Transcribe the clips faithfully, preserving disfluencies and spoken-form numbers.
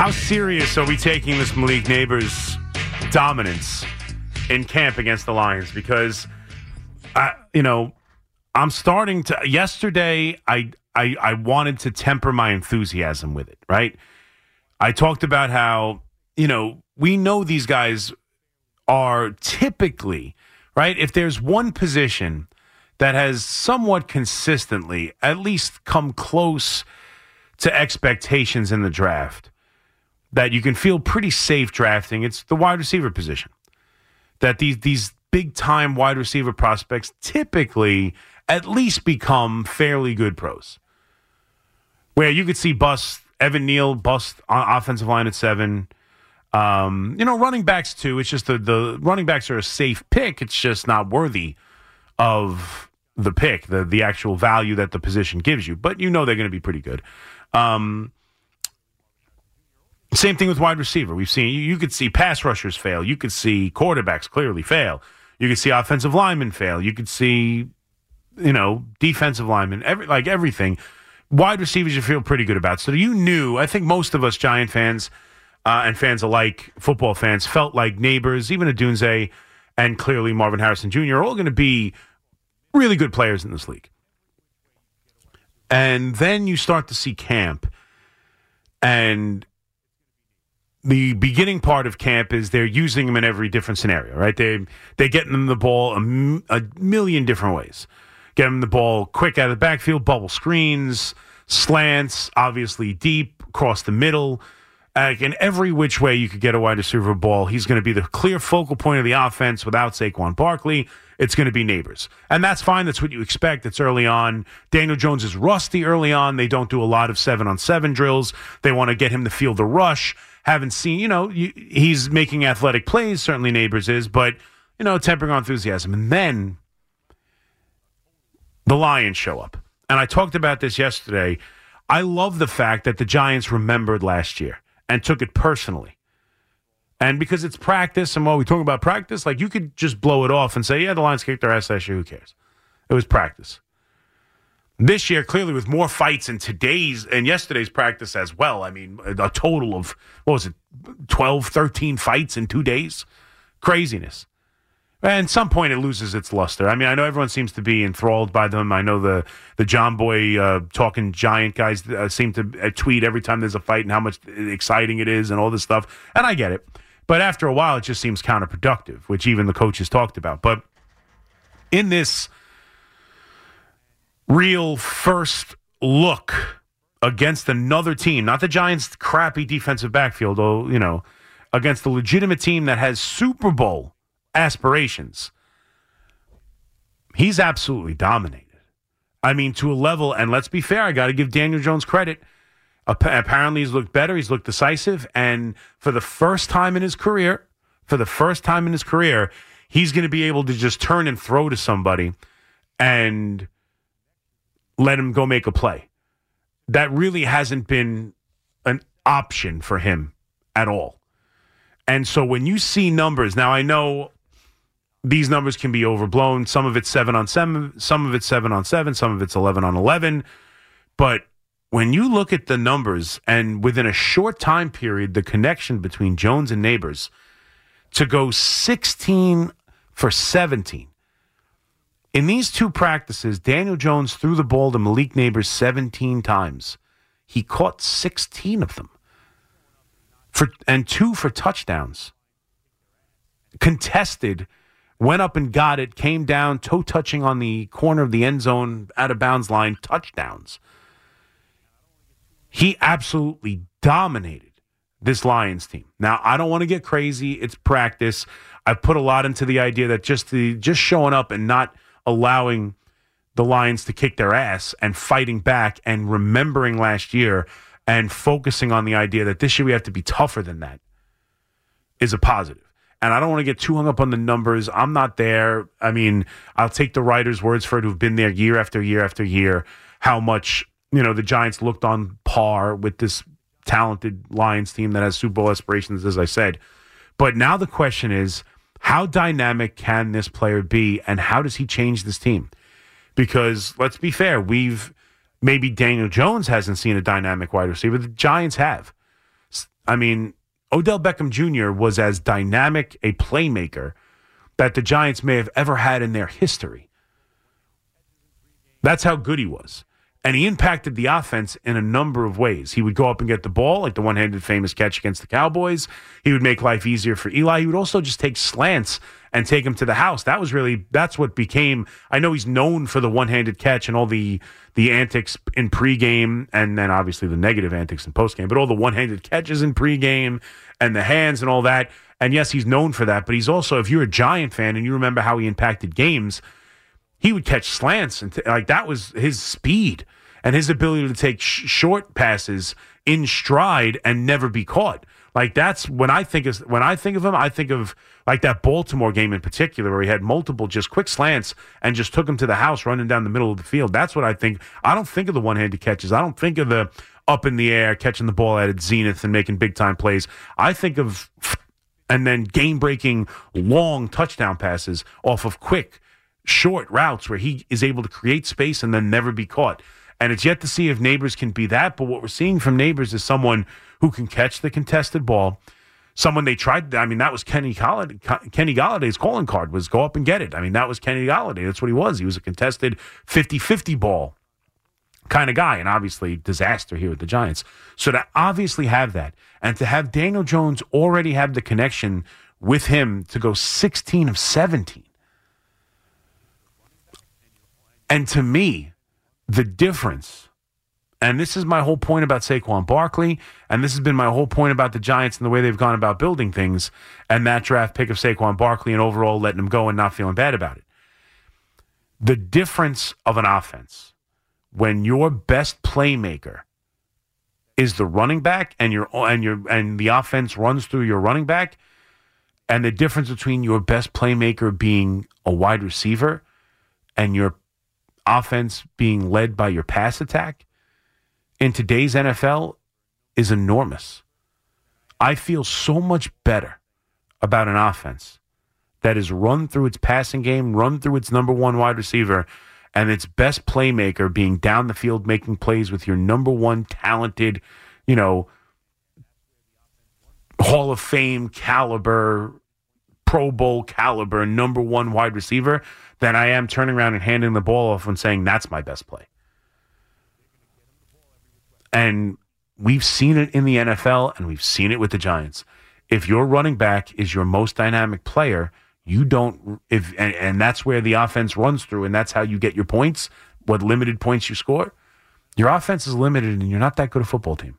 How serious are we taking this Malik Neighbors dominance in camp against the Lions? Because, I, you know, I'm starting to. Yesterday, I, I I wanted to temper my enthusiasm with it. Right? I talked about how, you know, we know these guys are typically, right. If there's one position that has somewhat consistently at least come close to expectations in the draft, that you can feel pretty safe drafting, it's the wide receiver position. That these these big-time wide receiver prospects typically at least become fairly good pros. Where you could see bust, Evan Neal bust on offensive line at seven. Um, you know, running backs too. It's just the, the running backs are a safe pick. It's just not worthy of the pick, the, the actual value that the position gives you. But you know they're going to be pretty good. Um Same thing with wide receiver. We've seen, you, you could see pass rushers fail. You could see quarterbacks clearly fail. You could see offensive linemen fail. You could see, you know, defensive linemen, every, like everything. Wide receivers you feel pretty good about. So you knew, I think most of us Giant fans uh, and fans alike, football fans, felt like Neighbors, even Odunze, and clearly Marvin Harrison Junior are all going to be really good players in this league. And then you start to see camp, and the beginning part of camp is they're using them in every different scenario, right? They, they're getting them the ball a, a million different ways. Get them the ball quick out of the backfield, bubble screens, slants, obviously deep, across the middle. Uh, in every which way you could get a wide receiver ball, he's going to be the clear focal point of the offense without Saquon Barkley. It's going to be Neighbors. And that's fine. That's what you expect. It's early on. Daniel Jones is rusty early on. They don't do a lot of seven-on-seven drills. They want to get him to feel the rush. Haven't seen, you know, you, he's making athletic plays, certainly Neighbors is, but, you know, tempering our enthusiasm. And then the Lions show up. And I talked about this yesterday. I love the fact that the Giants remembered last year and took it personally. And because it's practice, and while we talk about practice, like you could just blow it off and say, yeah, the Lions kicked their ass last year, who cares? It was practice. This year, clearly with more fights in today's and yesterday's practice as well. I mean, a total of, what was it, twelve, thirteen fights in two days? Craziness. And at some point, it loses its luster. I mean, I know everyone seems to be enthralled by them. I know the, the John Boy uh, talking Giant guys uh, seem to uh, tweet every time there's a fight and how much exciting it is and all this stuff. And I get it. But after a while, it just seems counterproductive, which even the coaches talked about. But in this real first look against another team, not the Giants' crappy defensive backfield, or, you know, against the legitimate team that has Super Bowl aspirations, he's absolutely dominated. I mean, to a level, and let's be fair, I got to give Daniel Jones credit. Apparently, he's looked better. He's looked decisive. And for the first time in his career, for the first time in his career, he's going to be able to just turn and throw to somebody and let him go make a play. That really hasn't been an option for him at all. And so when you see numbers, now I know these numbers can be overblown. Some of it's seven on seven, some of it's seven on seven, some of it's eleven on eleven. But when you look at the numbers, and within a short time period, the connection between Jones and Neighbors to go sixteen for seventeen. In these two practices, Daniel Jones threw the ball to Malik Neighbors seventeen times. He caught sixteen of them, for and two for touchdowns. Contested, went up and got it, came down, toe touching on the corner of the end zone, out of bounds line, touchdowns. He absolutely dominated this Lions team. Now, I don't want to get crazy. It's practice. I've put a lot into the idea that just the just showing up and not allowing the Lions to kick their ass and fighting back and remembering last year and focusing on the idea that this year we have to be tougher than that is a positive. And I don't want to get too hung up on the numbers. I'm not there. I mean, I'll take the writers' words for it who've been there year after year after year, how much, you know, the Giants looked on par with this talented Lions team that has Super Bowl aspirations, as I said. But now the question is, how dynamic can this player be, and how does he change this team? Because let's be fair, we've maybe Daniel Jones hasn't seen a dynamic wide receiver. The Giants have. I mean, Odell Beckham Junior was as dynamic a playmaker that the Giants may have ever had in their history. That's how good he was. And he impacted the offense in a number of ways. He would go up and get the ball, like the one-handed famous catch against the Cowboys. He would make life easier for Eli. He would also just take slants and take him to the house. That was really, that's what became, I know he's known for the one-handed catch and all the, the antics in pregame, and then obviously the negative antics in postgame, but all the one-handed catches in pregame and the hands and all that. And yes, he's known for that, but he's also, if you're a Giant fan and you remember how he impacted games, he would catch slants, and t- like that was his speed and his ability to take sh- short passes in stride and never be caught. Like that's when I think of when I think of him, I think of like that Baltimore game in particular where he had multiple just quick slants and just took him to the house running down the middle of the field. That's what I think. I don't think of the one-handed catches. I don't think of the up in the air catching the ball at its zenith and making big time plays. I think of and then game-breaking long touchdown passes off of quick short routes where he is able to create space and then never be caught. And it's yet to see if Neighbors can be that, but what we're seeing from Neighbors is someone who can catch the contested ball, someone they tried, I mean, that was Kenny Golladay, Kenny Galladay's calling card was go up and get it. I mean, that was Kenny Golladay. That's what he was. He was a contested fifty-fifty ball kind of guy, and obviously disaster here with the Giants. So to obviously have that, and to have Daniel Jones already have the connection with him to go sixteen of seventeen, and to me, the difference, and this is my whole point about Saquon Barkley, and this has been my whole point about the Giants and the way they've gone about building things, and that draft pick of Saquon Barkley and overall letting him go and not feeling bad about it. The difference of an offense when your best playmaker is the running back and your and your and the offense runs through your running back, and the difference between your best playmaker being a wide receiver and your offense being led by your pass attack in today's N F L is enormous. I feel so much better about an offense that is run through its passing game, run through its number one wide receiver, and its best playmaker being down the field making plays with your number one talented, you know, Hall of Fame caliber, Pro Bowl caliber, number one wide receiver, than I am turning around and handing the ball off and saying, that's my best play. And we've seen it in the N F L, and we've seen it with the Giants. If your running back is your most dynamic player, you don't, if and, and that's where the offense runs through, and that's how you get your points, what limited points you score. Your offense is limited, and you're not that good a football team.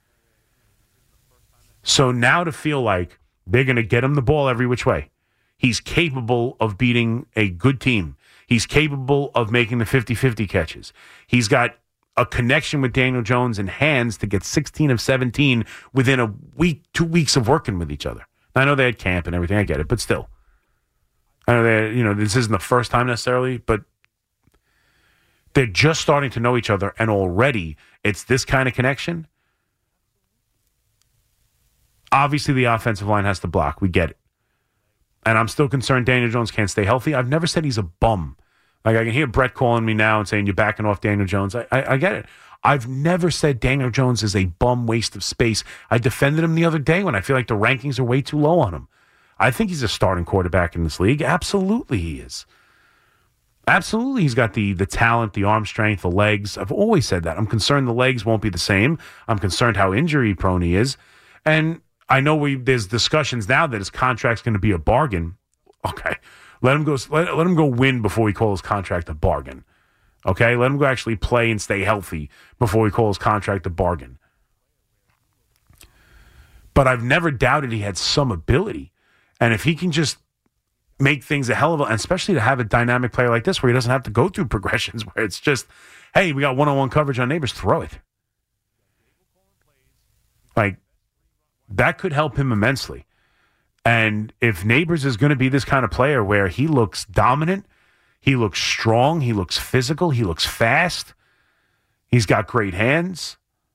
So now to feel like they're going to get him the ball every which way. He's capable of beating a good team. He's capable of making the fifty-fifty catches. He's got a connection with Daniel Jones and hands to get sixteen of seventeen within a week, two weeks of working with each other. I know they had camp and everything. I get it, but still. I know they, you know, this isn't the first time necessarily, but they're just starting to know each other, and already it's this kind of connection. Obviously, the offensive line has to block. We get it. And I'm still concerned Daniel Jones can't stay healthy. I've never said he's a bum. Like, I can hear Brett calling me now and saying you're backing off Daniel Jones. I, I, I get it. I've never said Daniel Jones is a bum waste of space. I defended him the other day when I feel like the rankings are way too low on him. I think he's a starting quarterback in this league. Absolutely he is. Absolutely he's got the the talent, the arm strength, the legs. I've always said that. I'm concerned the legs won't be the same. I'm concerned how injury prone he is. And I know we there's discussions now that his contract's going to be a bargain. Okay. Let him go let, let him go win before we call his contract a bargain. Okay? Let him go actually play and stay healthy before we call his contract a bargain. But I've never doubted he had some ability. And if he can just make things a hell of a, and especially to have a dynamic player like this where he doesn't have to go through progressions where it's just, hey, we got one-on-one coverage on Neighbors, throw it. Like, that could help him immensely. And if Neighbors is going to be this kind of player where he looks dominant, he looks strong, he looks physical, he looks fast, he's got great hands.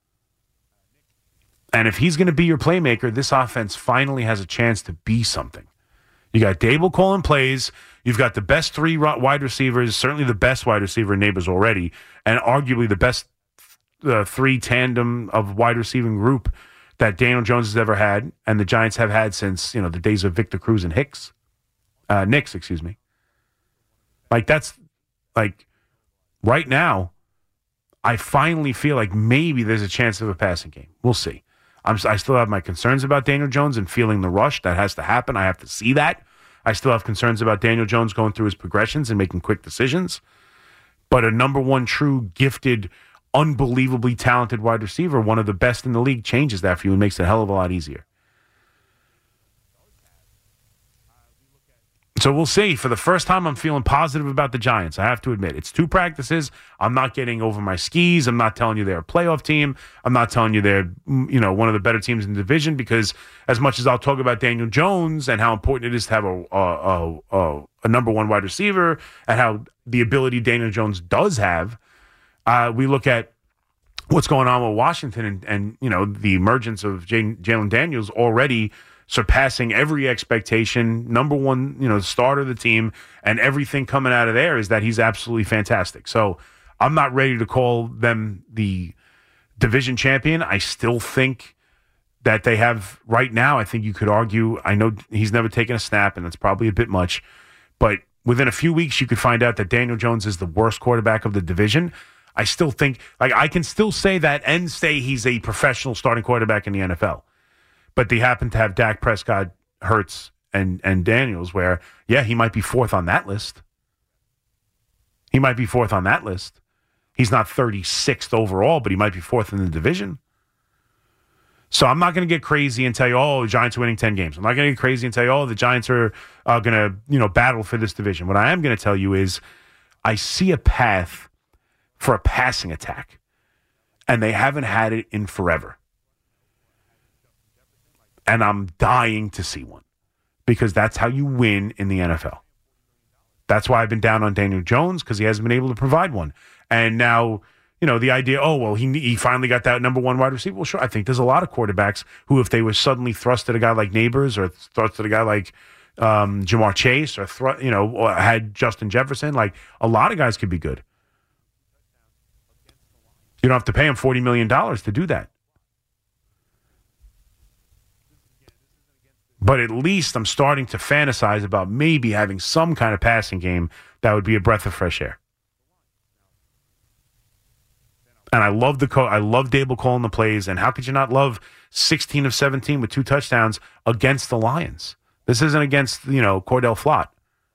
And if he's going to be your playmaker, this offense finally has a chance to be something. You got Dable calling plays. You've got the best three wide receivers, certainly the best wide receiver in Neighbors already, and arguably the best uh, three tandem of wide receiving group that Daniel Jones has ever had, and the Giants have had since, you know, the days of Victor Cruz and Hicks. Uh, Knicks, excuse me. Like, that's, like, right now, I finally feel like maybe there's a chance of a passing game. We'll see. I'm, I still have my concerns about Daniel Jones and feeling the rush. That has to happen. I have to see that. I still have concerns about Daniel Jones going through his progressions and making quick decisions. But a number one true, gifted, unbelievably talented wide receiver, one of the best in the league, changes that for you and makes it a hell of a lot easier. So we'll see. For the first time, I'm feeling positive about the Giants. I have to admit. It's two practices. I'm not getting over my skis. I'm not telling you they're a playoff team. I'm not telling you they're, you know, one of the better teams in the division, because as much as I'll talk about Daniel Jones and how important it is to have a a, a, a number one wide receiver and how the ability Daniel Jones does have, uh, we look at what's going on with Washington and, and you know, the emergence of Jalen Daniels already surpassing every expectation, number one, you know, starter of the team, and everything coming out of there is that he's absolutely fantastic. So I'm not ready to call them the division champion. I still think that they have, right now, I think you could argue, I know he's never taken a snap, and that's probably a bit much, but within a few weeks, you could find out that Daniel Jones is the worst quarterback of the division. I still think, like, I can still say that and say he's a professional starting quarterback in the N F L. But they happen to have Dak Prescott, Hurts, and and Daniels, where, yeah, he might be fourth on that list. He might be fourth on that list. He's not thirty-sixth overall, but he might be fourth in the division. So I'm not going to get crazy and tell you, oh, the Giants are winning ten games. I'm not going to get crazy and tell you, oh, the Giants are uh, going to, you know, battle for this division. What I am going to tell you is I see a path for a passing attack, and they haven't had it in forever. And I'm dying to see one, because that's how you win in the N F L. That's why I've been down on Daniel Jones, because he hasn't been able to provide one. And now, you know, the idea, oh, well, he he finally got that number one wide receiver. Well, sure, I think there's a lot of quarterbacks who, if they were suddenly thrust at a guy like Neighbors or thrust at a guy like um, Jamar Chase or, thr- you know, or had Justin Jefferson, like, a lot of guys could be good. You don't have to pay him forty million dollars to do that. But at least I'm starting to fantasize about maybe having some kind of passing game that would be a breath of fresh air. And I love the co- I love Dable calling the plays. And how could you not love sixteen of seventeen with two touchdowns against the Lions? This isn't against, you know, Cordell Flott.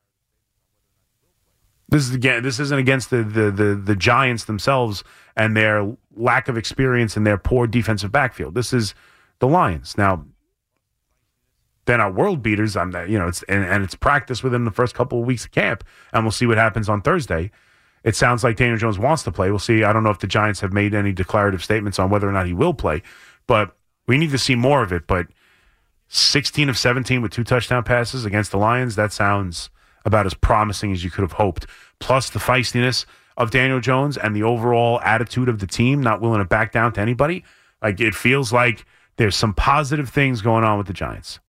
This is again. This isn't against the, the the the Giants themselves and their lack of experience and their poor defensive backfield. This is the Lions. Now, then our world beaters, I'm you know, it's and, and it's practice within the first couple of weeks of camp, and we'll see what happens on Thursday. It sounds like Daniel Jones wants to play. We'll see. I don't know if the Giants have made any declarative statements on whether or not he will play, but we need to see more of it. But sixteen of seventeen with two touchdown passes against the Lions, that sounds about as promising as you could have hoped. Plus the feistiness of Daniel Jones and the overall attitude of the team, not willing to back down to anybody. Like, it feels like there's some positive things going on with the Giants.